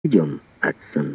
Идем, Адсон.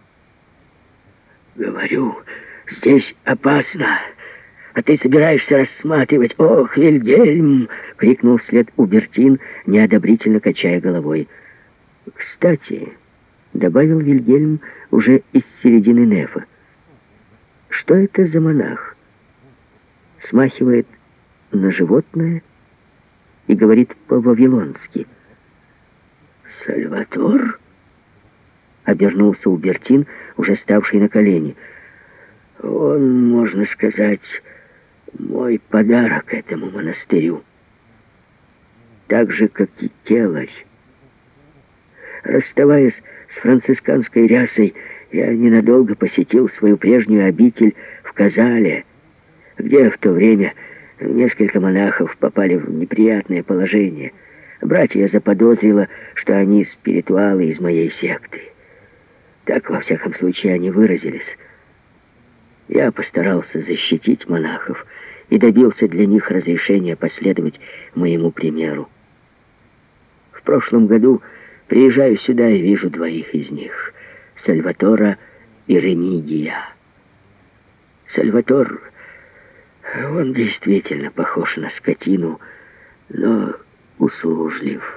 Говорю, здесь опасно. А ты собираешься рассматривать. Ох, Вильгельм! Крикнул вслед Убертин, неодобрительно качая головой. Кстати, добавил Вильгельм уже из середины нефа. Что это за монах? Смахивает на животное и говорит по-вавилонски. Сальватор? Обернулся Убертин, уже ставший на колени. Он, можно сказать, мой подарок этому монастырю. Так же, как и Келарь. Расставаясь с францисканской рясой, я ненадолго посетил свою прежнюю обитель в Казале, где в то время несколько монахов попали в неприятное положение. Братья заподозрило, что они спиритуалы из моей секты. Так, во всяком случае, они выразились. Я постарался защитить монахов и добился для них разрешения последовать моему примеру. В прошлом году приезжаю сюда и вижу двоих из них — Сальватора и Ремигия. Сальватор, он действительно похож на скотину, но услужлив.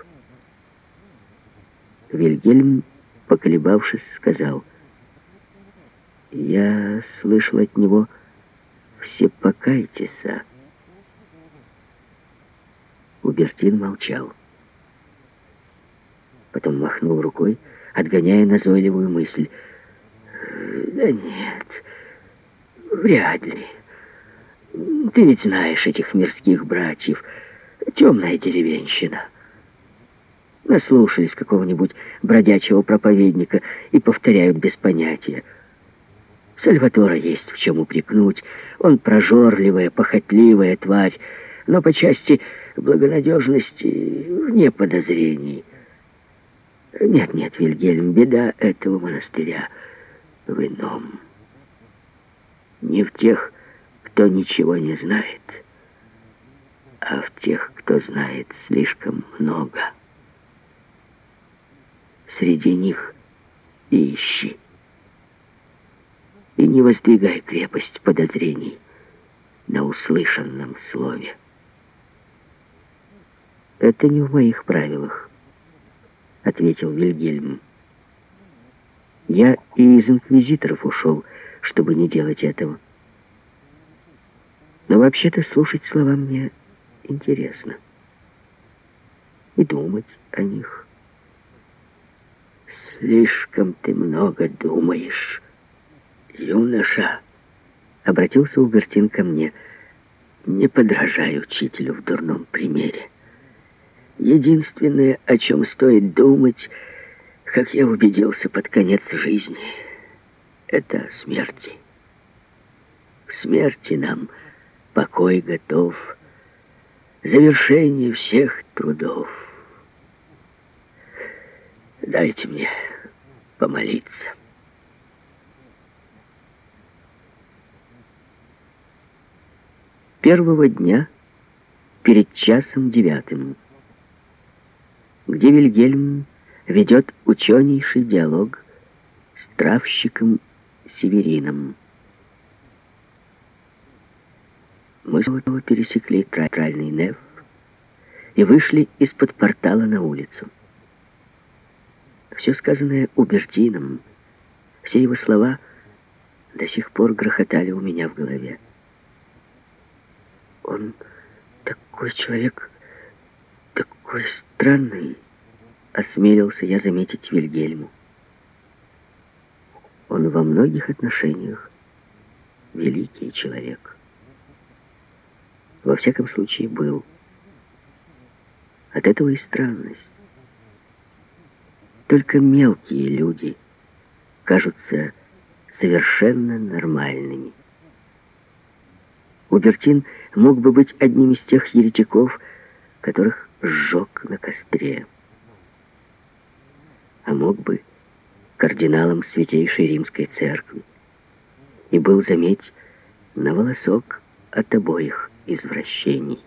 Вильгельм, поколебавшись, сказал: «Я слышал от него: все покайтеся». Убертин молчал. Потом махнул рукой, отгоняя назойливую мысль. «Да нет, вряд ли. Ты ведь знаешь этих мирских братьев. Темная деревенщина. Наслушались какого-нибудь бродячего проповедника и повторяют без понятия. Сальватора есть в чем упрекнуть. Он прожорливая, похотливая тварь, но по части благонадежности вне подозрений. Нет, Вильгельм, беда этого монастыря в ином. Не в тех, кто ничего не знает, а в тех, кто знает слишком много. Среди них и ищи. И не воздвигай крепость подозрений на услышанном слове. «Это не в моих правилах», — ответил Вильгельм. «Я и из инквизиторов ушел, чтобы не делать этого. Но вообще-то слушать слова мне интересно. И думать о них». «Слишком ты много думаешь, юноша», — обратился Убертин ко мне. «Не подражай учителю в дурном примере. Единственное, о чем стоит думать, как я убедился под конец жизни, это о смерти. В смерти нам покой готов, завершение всех трудов. Дайте мне помолиться». Первого дня перед 9:00, где Вильгельм ведет ученейший диалог с травщиком Северином. Мы снова пересекли театральный неф и вышли из-под портала на улицу. Все сказанное Убертином, все его слова до сих пор грохотали у меня в голове. Он такой человек, такой странный, осмелился я заметить Вильгельму. Он во многих отношениях великий человек. Во всяком случае, был. От этого и странность. Только мелкие люди кажутся совершенно нормальными. Убертин мог бы быть одним из тех еретиков, которых сжег на костре. А мог бы кардиналом Святейшей Римской Церкви. И был, заметь, на волосок от обоих извращений.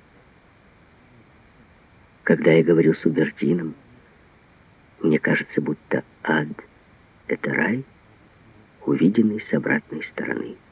Когда я говорю с Убертином, мне кажется, будто ад это рай, увиденный с обратной стороны.